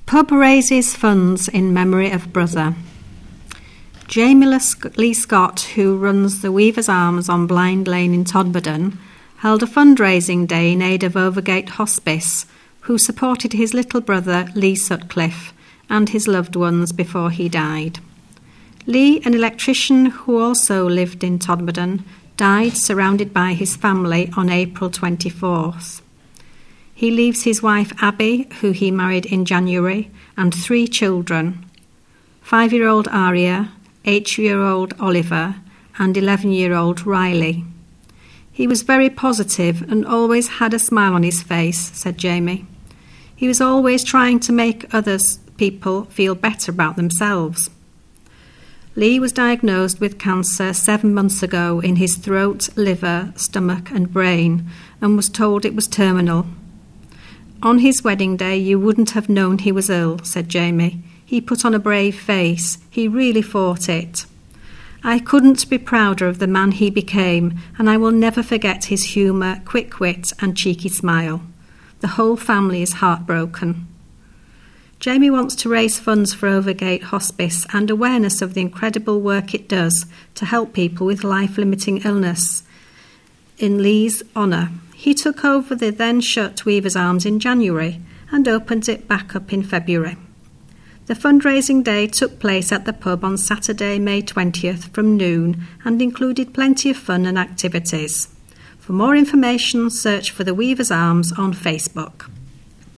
Pub raises funds in memory of brother. Jamie Lee Scott, who runs the Weavers' Arms on Blind Lane in Todmorden, held a fundraising day in aid of Overgate Hospice, who supported his little brother Lee Sutcliffe and his loved ones before he died. Lee, an electrician who also lived in Todmorden, died surrounded by his family on April 24th. He leaves his wife Abby, who he married in January, and 3 children, 5-year-old Aria, 8-year-old Oliver, and 11-year-old Riley. He was very positive and always had a smile on his face, said Jamie. He was always trying to make people feel better about themselves. Lee was diagnosed with cancer 7 months ago in his throat, liver, stomach and brain, and was told it was terminal. On his wedding day, you wouldn't have known he was ill, said Jamie. He put on a brave face. He really fought it. I couldn't be prouder of the man he became, and I will never forget his humour, quick wit and cheeky smile. The whole family is heartbroken. Jamie wants to raise funds for Overgate Hospice and awareness of the incredible work it does to help people with life-limiting illness. In Lee's honour, he took over the then-shut Weavers' Arms in January and opened it back up in February. The fundraising day took place at the pub on Saturday, May 20th from noon and included plenty of fun and activities. For more information, search for the Weavers' Arms on Facebook.